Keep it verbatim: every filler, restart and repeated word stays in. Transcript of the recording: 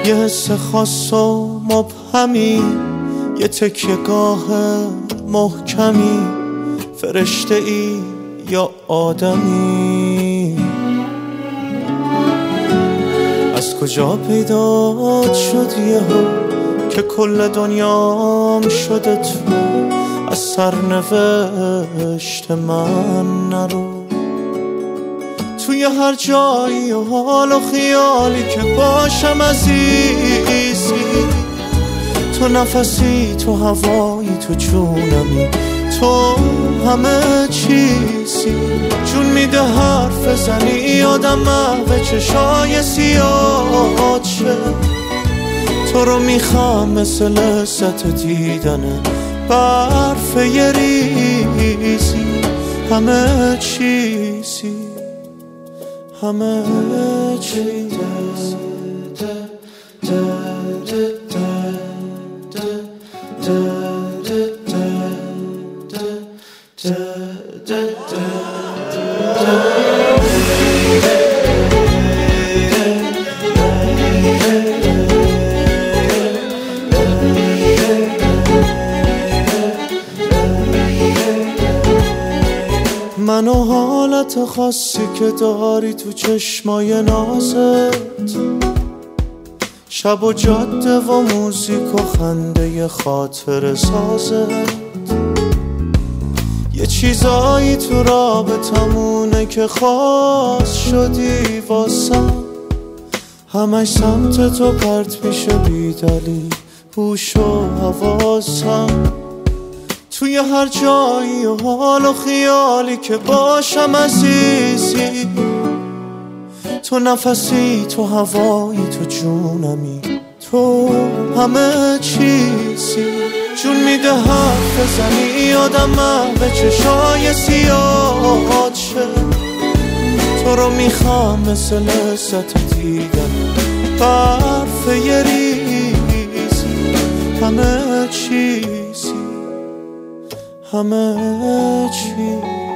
یه حس خاص و مبهمی، یه تکیهگاه محکمی، فرشته ای یا آدمی. از کجا پیدا شد یهو که کل دنیام شده تو؟ از سرنوشت من نرو. توی هر جایی و حال و خیالی که باشم عزیزی، تو نفسی، تو هوایی، تو جونمی، تو همه چیزی. جون میده حرف زنی آدم محو چشای سیاه چه. تو رو میخوام مثل لذت دیدن برف یه ریزی. همه چیزی، همه چیزی. من و حالت خاصی که داری تو چشمای نازت، شب و جاده و موزیک و خنده خاطر سازت. یه چیزایی تو رابطمونه که خاص شدی واسم، همش سمت تو پرت میشه بی دلیل هوش و حواسم. توی هر جایی و حال و خیالی که باشم عزیزی، تو نفسی، تو هوایی، تو جونمی، تو همه چیزی. جون میده حرف زنی آدم محو چشای سیاه چه. تو رو میخوام مثل لذت دیدن برف یه ریزی. همه چیزی، همه چیزی.